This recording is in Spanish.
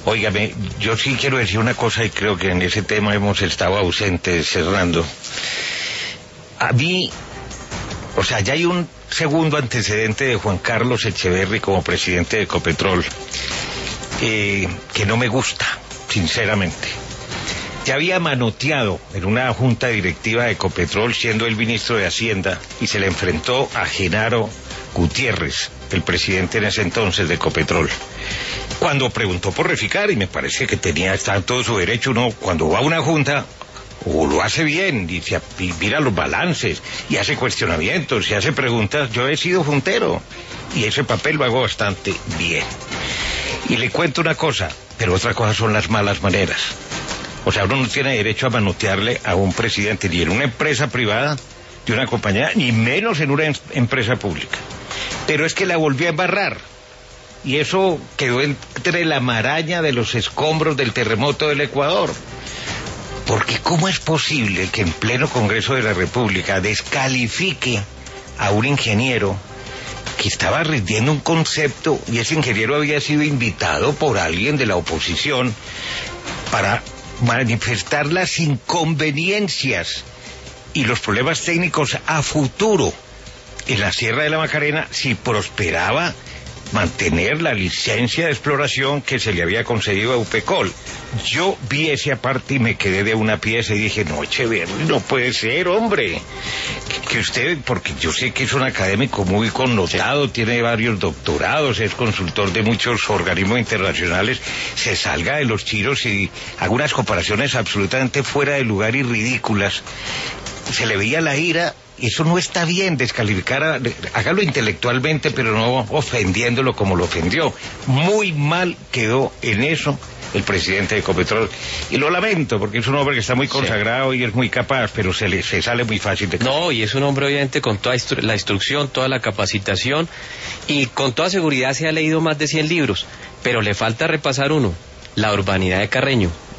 Óigame, yo sí quiero decir una cosa y creo que en ese tema hemos estado ausentes, Hernando. A mí, ya hay un segundo antecedente de Juan Carlos Echeverri como presidente de Ecopetrol, que no me gusta, sinceramente. Ya había manoteado en una junta directiva de Ecopetrol siendo el ministro de Hacienda y se le enfrentó a Genaro Gutiérrez, el presidente en ese entonces de Ecopetrol, cuando preguntó por Reficar, y me parece que está en todo su derecho. Uno cuando va a una junta o lo hace bien y mira los balances y hace cuestionamientos y hace preguntas. Yo he sido juntero y ese papel lo hago bastante bien. Y le cuento una cosa, pero otra cosa son las malas maneras. Uno no tiene derecho a manotearle a un presidente ni en una empresa privada de una compañía, ni menos en una empresa pública. Pero es que la volvió a embarrar, y eso quedó entre la maraña de los escombros del terremoto del Ecuador. Porque ¿cómo es posible que en pleno Congreso de la República descalifique a un ingeniero que estaba rindiendo un concepto, y ese ingeniero había sido invitado por alguien de la oposición para manifestar las inconveniencias y los problemas técnicos a futuro en la Sierra de la Macarena si prosperaba mantener la licencia de exploración que se le había concedido a Upecol? Yo vi esa parte y me quedé de una pieza y dije, no, Echeverri, no puede ser, hombre, que usted, porque yo sé que es un académico muy connotado, tiene varios doctorados, es consultor de muchos organismos internacionales, se salga de los chiros y haga unas comparaciones absolutamente fuera de lugar y ridículas. Se le veía la ira. Eso no está bien, descalificar, hágalo intelectualmente, pero no ofendiéndolo como lo ofendió. Muy mal quedó en eso el presidente de Ecopetrol, y lo lamento, porque es un hombre que está muy consagrado y es muy capaz, pero se sale muy fácil de... No, y es un hombre obviamente con toda la instrucción, toda la capacitación, y con toda seguridad se ha leído más de 100 libros, pero le falta repasar uno, La urbanidad de Carreño.